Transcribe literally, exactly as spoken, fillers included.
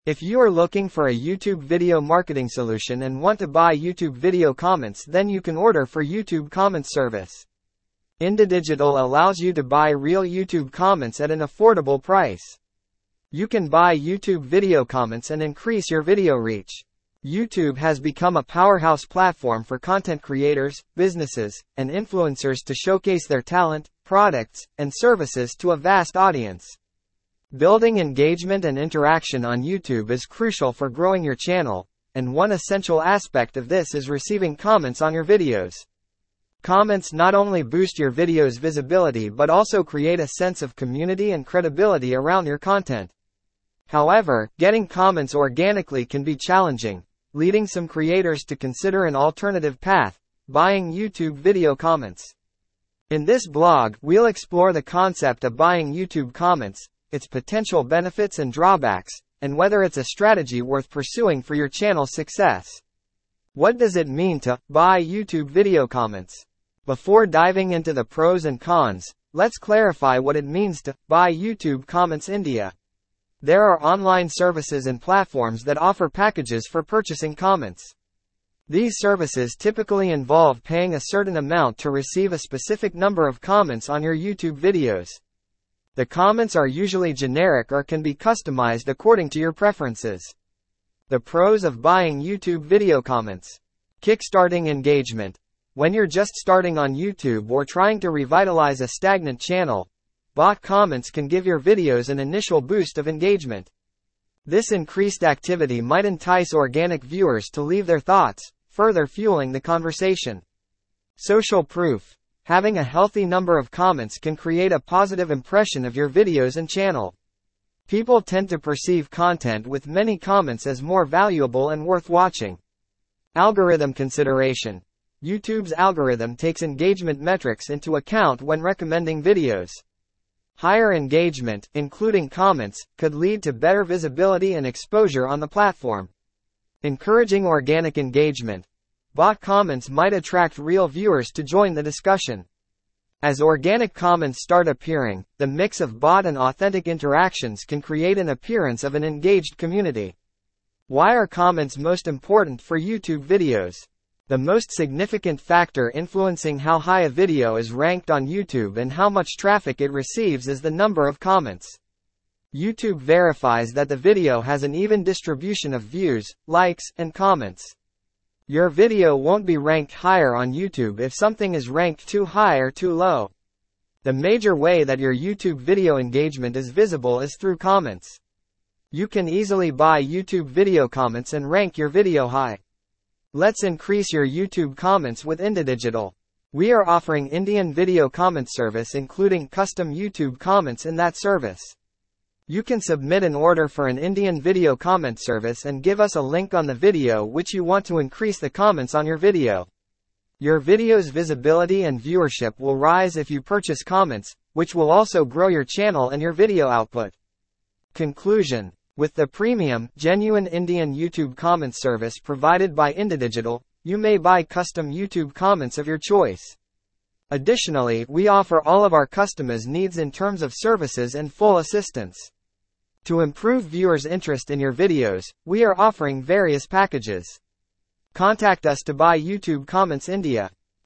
If you are looking for a YouTube video marketing solution and want to buy YouTube video comments, then you can order for YouTube Comments service. IndiDigital allows you to buy real YouTube comments at an affordable price. You can buy YouTube video comments and increase your video reach. YouTube has become a powerhouse platform for content creators, businesses, and influencers to showcase their talent, products, and services to a vast audience. Building engagement and interaction on YouTube is crucial for growing your channel, and one essential aspect of this is receiving comments on your videos. Comments not only boost your video's visibility but also create a sense of community and credibility around your content. However, getting comments organically can be challenging, leading some creators to consider an alternative path, buying YouTube video comments. In this blog, we'll explore the concept of buying YouTube comments, its potential benefits and drawbacks, and whether it's a strategy worth pursuing for your channel's success. What does it mean to buy YouTube video comments? Before diving into the pros and cons, let's clarify what it means to buy YouTube Comments India. There are online services and platforms that offer packages for purchasing comments. These services typically involve paying a certain amount to receive a specific number of comments on your YouTube videos. The comments are usually generic or can be customized according to your preferences. The pros of buying YouTube video comments. Kickstarting engagement. When you're just starting on YouTube or trying to revitalize a stagnant channel, bought comments can give your videos an initial boost of engagement. This increased activity might entice organic viewers to leave their thoughts, further fueling the conversation. Social proof. Having a healthy number of comments can create a positive impression of your videos and channel. People tend to perceive content with many comments as more valuable and worth watching. Algorithm consideration. YouTube's algorithm takes engagement metrics into account when recommending videos. Higher engagement, including comments, could lead to better visibility and exposure on the platform. Encouraging organic engagement. Bot comments might attract real viewers to join the discussion. As organic comments start appearing, the mix of bot and authentic interactions can create an appearance of an engaged community. Why are comments most important for YouTube videos? The most significant factor influencing how high a video is ranked on YouTube and how much traffic it receives is the number of comments. YouTube verifies that the video has an even distribution of views, likes, and comments. Your video won't be ranked higher on YouTube if something is ranked too high or too low. The major way that your YouTube video engagement is visible is through comments. You can easily buy YouTube video comments and rank your video high. Let's increase your YouTube comments with IndiDigital. We are offering Indian video comment service including custom YouTube comments in that service. You can submit an order for an Indian video comment service and give us a link on the video which you want to increase the comments on your video. Your video's visibility and viewership will rise if you purchase comments, which will also grow your channel and your video output. Conclusion. With the premium, genuine Indian YouTube comment service provided by IndiDigital, you may buy custom YouTube comments of your choice. Additionally, we offer all of our customers' needs in terms of services and full assistance. To improve viewers' interest in your videos, we are offering various packages. Contact us to buy YouTube Comments India.